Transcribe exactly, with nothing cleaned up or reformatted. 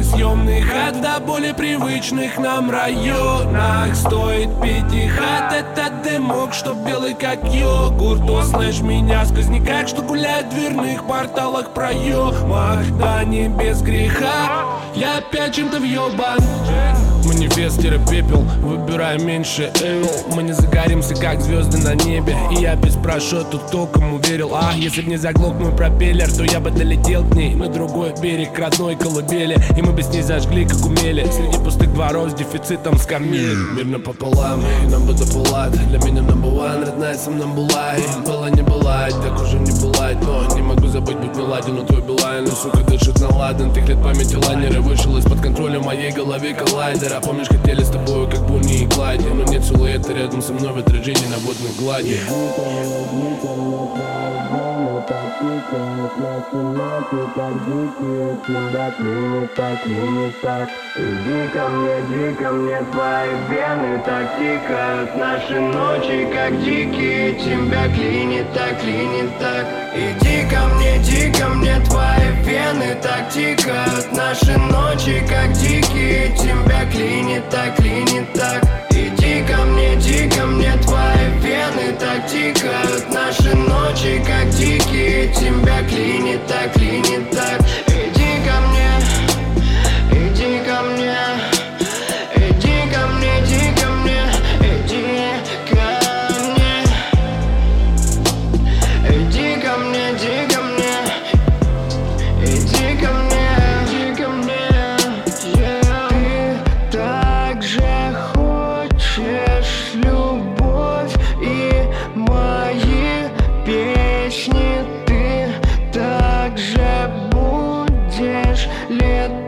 съемных от до более привычных нам районах. Стоит пятихат, этот дымок, что белый как йогурт. Услышь меня, сквозняках, что гуляет в дверных порталах проемах. Да не без греха, я опять чем-то въебан. Манифест-пепел, выбирай меньше эвил. Мы не загоримся, как звезды на небе. И я без прошота толком уверил. А если б не заглох мой пропеллер, то я бы долетел к ней на другой берег, к родной колыбели. И мы бы с ней зажгли, как умели, среди пустых дворов с дефицитом скамей. Мирно пополам, и нам бы допулать. Для меня number one, родная со мной была. И была не была, так уже не бывает. Но не могу забыть быть меладен, но твой Билайн, ну сука дышит на ладан. Ты лет памяти лайнера вышел из-под контроля в моей голове коллайдер. А помнишь, хотели с тобой, как Бонни и Клайд. Но нет силуэта рядом со мной в отражении на водной глади. Иди ко мне, иди ко мне, твои вены так тикают. Наши ночи как дикие, тебя клинит так, клинит так. Иди ко мне, иди ко мне, твои вены так тикают. Наши ночи как дикие, тебя клинит так, клинит так. Иди ко мне, иди ко мне, твои вены так тикают. Наши ночи как дикие, тебя клинит так, клинит так. Иди ко мне, иди ко мне, иди ко мне, иди ко мне, иди ко мне, иди ко мне, иди ко мне, иди ко мне, иди ко мне. Ты так же хочешь любовь и мои песни, ты так же будешь летать.